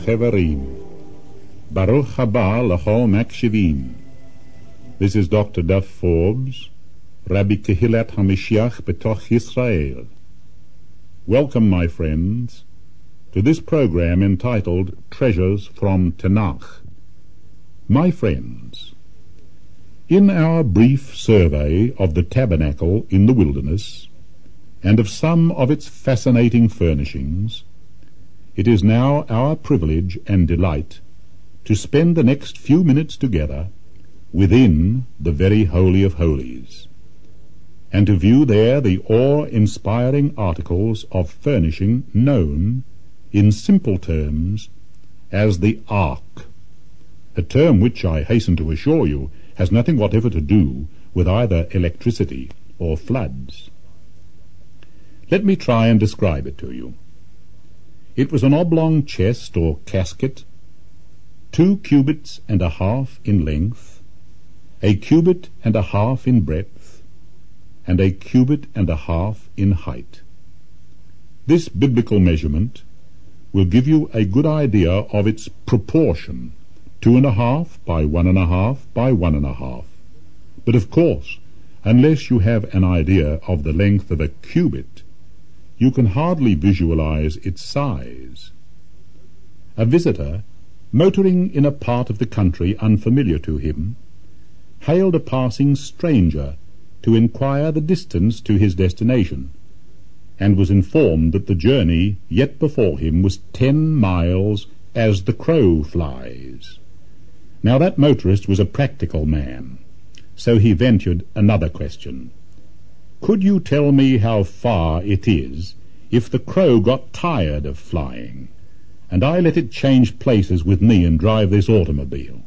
Chevarim. Baruch haba l'chol makshivim. This is Dr. Duff Forbes, Rabbi Kehillat HaMashiach B'toch Yisrael. Welcome, my friends, to this program entitled Treasures from Tanakh. My friends, in our brief survey of the tabernacle in the wilderness and of some of its fascinating furnishings, it is now our privilege and delight to spend the next few minutes together within the very Holy of Holies, and to view there the awe-inspiring articles of furnishing known, in simple terms, as the Ark, a term which, I hasten to assure you, has nothing whatever to do with either electricity or floods. Let me try and describe it to you. It was an oblong chest or casket, 2 cubits and a half in length, a cubit and a half in breadth, and a cubit and a half in height. This biblical measurement will give you a good idea of its proportion, 2.5 by 1.5 by 1.5. But of course, unless you have an idea of the length of a cubit, you can hardly visualize its size. A visitor, motoring in a part of the country unfamiliar to him, hailed a passing stranger to inquire the distance to his destination, and was informed that the journey yet before him was 10 miles as the crow flies. Now that motorist was a practical man, so he ventured another question. Could you tell me how far it is if the crow got tired of flying, and I let it change places with me and drive this automobile?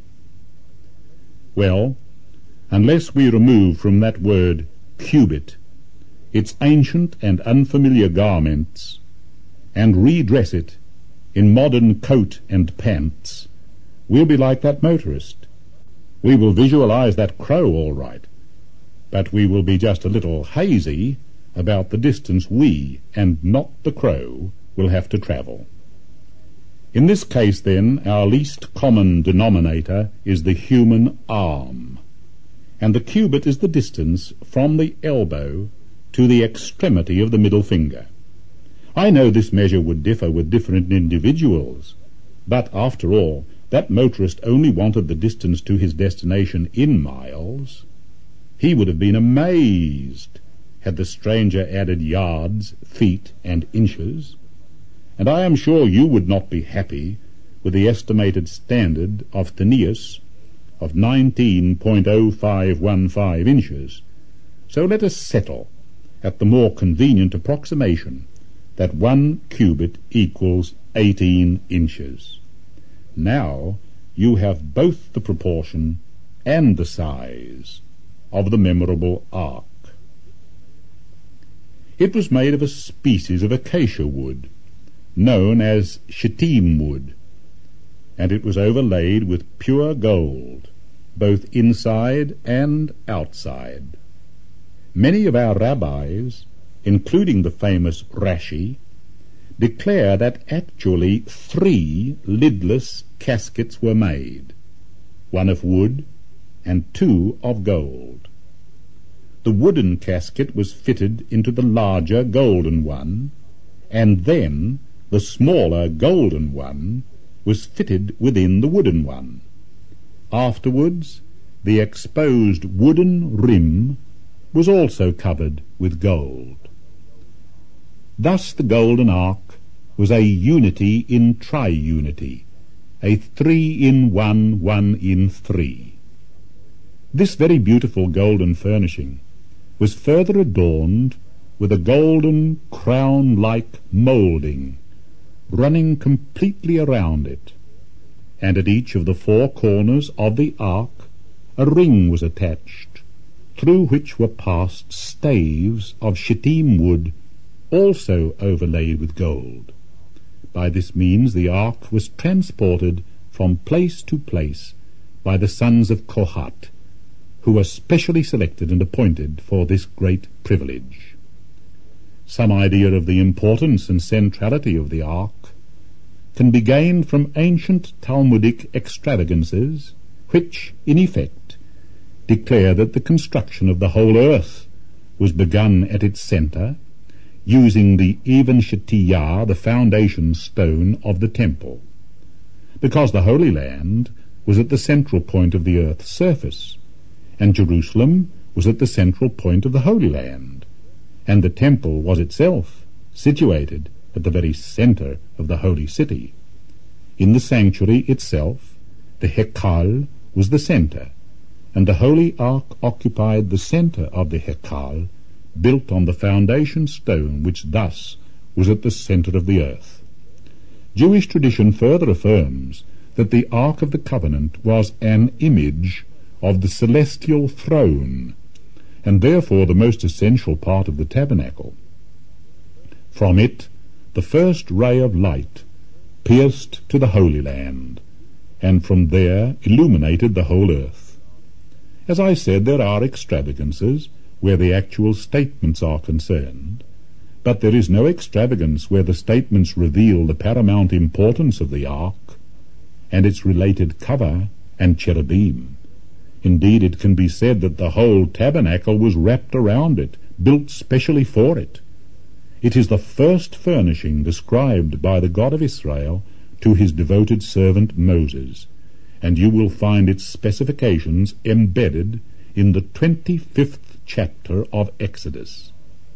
Well, unless we remove from that word cubit its ancient and unfamiliar garments, and redress it in modern coat and pants, we'll be like that motorist. We will visualize that crow all right, but we will be just a little hazy about the distance we, and not the crow, will have to travel. In this case, then, our least common denominator is the human arm, and the cubit is the distance from the elbow to the extremity of the middle finger. I know this measure would differ with different individuals, but after all, that motorist only wanted the distance to his destination in miles. He would have been amazed had the stranger added yards, feet, and inches, and I am sure you would not be happy with the estimated standard of Thineus of 19.0515 inches. So let us settle at the more convenient approximation that 1 cubit equals 18 inches. Now you have both the proportion and the size of the memorable ark. It was made of a species of acacia wood, known as shittim wood, and it was overlaid with pure gold, both inside and outside. Many of our rabbis, including the famous Rashi, declare that actually 3 lidless caskets were made, 1 of wood and 2 of gold. The wooden casket was fitted into the larger golden one, and then the smaller golden one was fitted within the wooden one. Afterwards, the exposed wooden rim was also covered with gold. Thus the golden ark was a unity in triunity, a 3 in 1, 1 in 3. This very beautiful golden furnishing was further adorned with a golden crown-like moulding running completely around it, and at each of the 4 corners of the ark a ring was attached, through which were passed staves of shittim wood, also overlaid with gold. By this means the ark was transported from place to place by the sons of Kohat, who were specially selected and appointed for this great privilege. Some idea of the importance and centrality of the ark can be gained from ancient Talmudic extravagances, which, in effect, declare that the construction of the whole earth was begun at its centre, using the Even Shetiyah, the foundation stone of the temple, because the Holy Land was at the central point of the earth's surface, and Jerusalem was at the central point of the Holy Land, and the temple was itself situated at the very centre of the holy city. In the sanctuary itself, the Hekal was the centre, and the Holy Ark occupied the centre of the Hekal, built on the foundation stone, which thus was at the centre of the earth. Jewish tradition further affirms that the Ark of the Covenant was an image of the celestial throne, and therefore the most essential part of the tabernacle. From it, the first ray of light pierced to the Holy Land, and from there illuminated the whole earth. As I said, there are extravagances where the actual statements are concerned, but there is no extravagance where the statements reveal the paramount importance of the ark and its related cover and cherubim. Indeed, it can be said that the whole tabernacle was wrapped around it, built specially for it. It is the first furnishing described by the God of Israel to his devoted servant Moses, and you will find its specifications embedded in the 25th chapter of Exodus.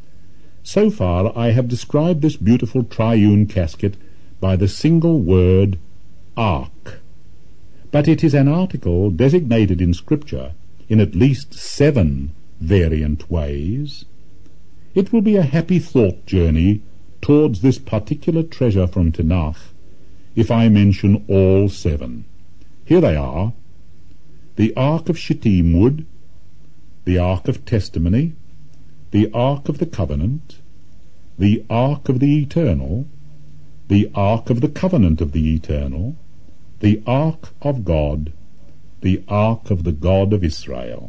So far I have described this beautiful triune casket by the single word ark, but it is an article designated in Scripture in at least 7 variant ways. It will be a happy thought journey towards this particular treasure from Tanakh if I mention all 7. Here they are: the Ark of Shittim wood, the Ark of Testimony, the Ark of the Covenant, the Ark of the Eternal, the Ark of the Covenant of the Eternal, the Ark of God, the Ark of the God of Israel.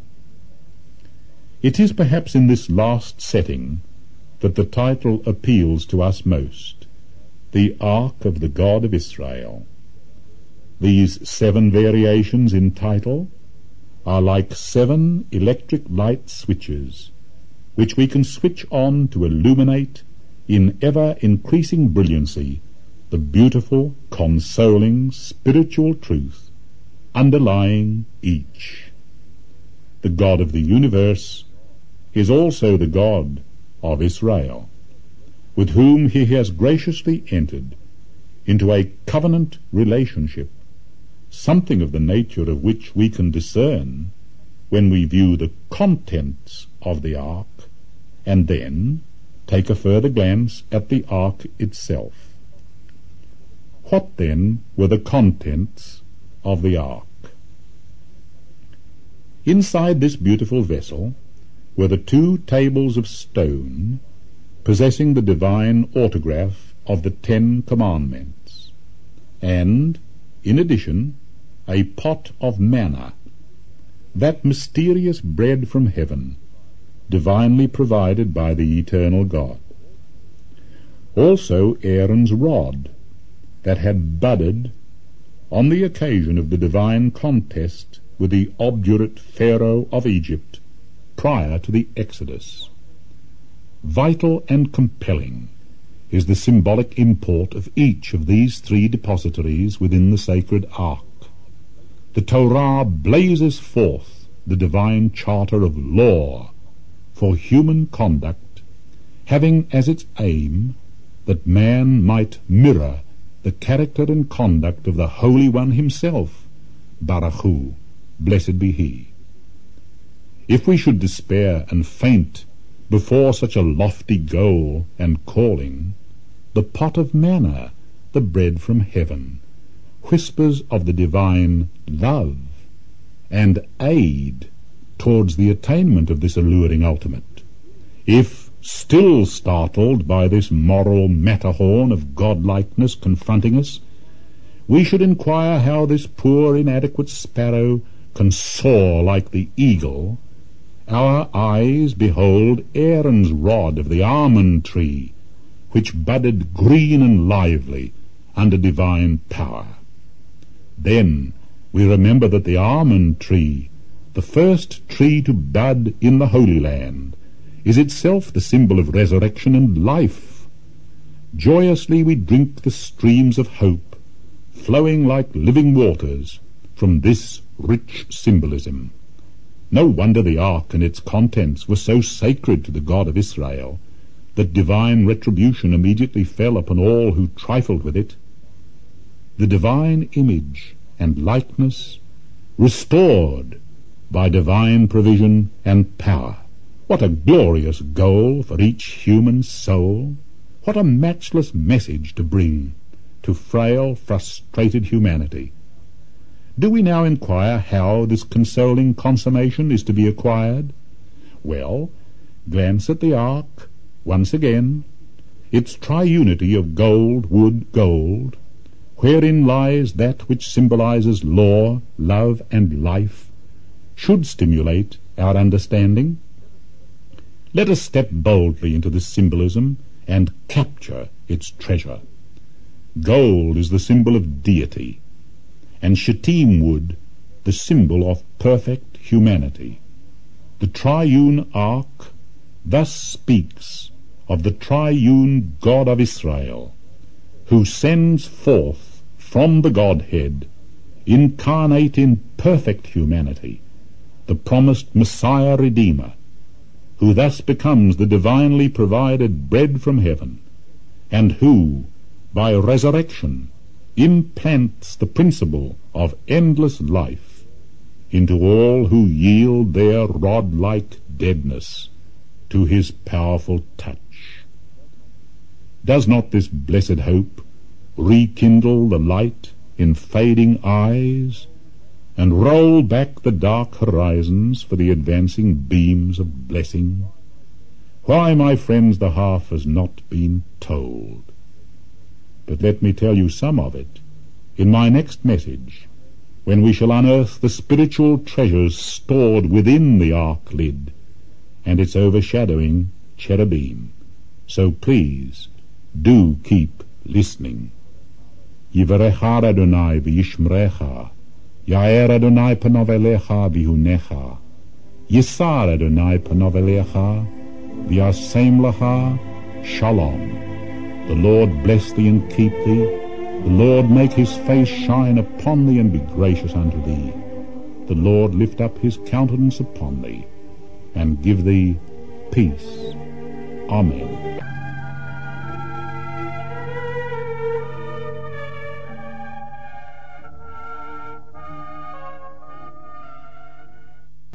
It is perhaps in this last setting that the title appeals to us most, the Ark of the God of Israel. These 7 variations in title are like 7 electric light switches, which we can switch on to illuminate in ever-increasing brilliancy the beautiful, consoling, spiritual truth underlying each. The God of the universe is also the God of Israel, with whom he has graciously entered into a covenant relationship, something of the nature of which we can discern when we view the contents of the ark, and then take a further glance at the ark itself. What then were the contents of the ark? Inside this beautiful vessel were the 2 tables of stone possessing the divine autograph of the 10 Commandments, and, in addition, a pot of manna, that mysterious bread from heaven, divinely provided by the eternal God. Also Aaron's rod, that had budded on the occasion of the divine contest with the obdurate Pharaoh of Egypt prior to the Exodus. Vital and compelling is the symbolic import of each of these 3 depositories within the sacred ark. The Torah blazes forth the divine charter of law for human conduct, having as its aim that man might mirror the character and conduct of the Holy One himself, Baruch Hu, blessed be he. If we should despair and faint before such a lofty goal and calling, the pot of manna, the bread from heaven, whispers of the divine love and aid towards the attainment of this alluring ultimate. If, still startled by this moral Matterhorn of godlikeness confronting us, we should inquire how this poor inadequate sparrow can soar like the eagle, our eyes behold Aaron's rod of the almond tree, which budded green and lively under divine power. Then we remember that the almond tree, the first tree to bud in the Holy Land, is itself the symbol of resurrection and life. Joyously we drink the streams of hope, flowing like living waters from this rich symbolism. No wonder the ark and its contents were so sacred to the God of Israel that divine retribution immediately fell upon all who trifled with it. The divine image and likeness restored by divine provision and power. What a glorious goal for each human soul! What a matchless message to bring to frail, frustrated humanity! Do we now inquire how this consoling consummation is to be acquired? Well, glance at the ark once again, its triunity of gold, wood, gold, wherein lies that which symbolizes law, love, and life, should stimulate our understanding. Let us step boldly into this symbolism and capture its treasure. Gold is the symbol of deity, and shittim wood the symbol of perfect humanity. The triune ark thus speaks of the triune God of Israel, who sends forth from the Godhead, incarnate in perfect humanity, the promised Messiah Redeemer, who thus becomes the divinely provided bread from heaven, and who, by resurrection, implants the principle of endless life into all who yield their rod-like deadness to his powerful touch. Does not this blessed hope rekindle the light in fading eyes and roll back the dark horizons for the advancing beams of blessing? Why, my friends, the half has not been told. But let me tell you some of it in my next message, when we shall unearth the spiritual treasures stored within the ark lid and its overshadowing cherubim. So please, do keep listening. Yivarecha Adonai v'yishmerecha, Yair Adonai panav elecha v'hunecha, Yisar Adonai panav elecha v'yasem lecha shalom. The Lord bless thee and keep thee. The Lord make his face shine upon thee and be gracious unto thee. The Lord lift up his countenance upon thee and give thee peace. Amen.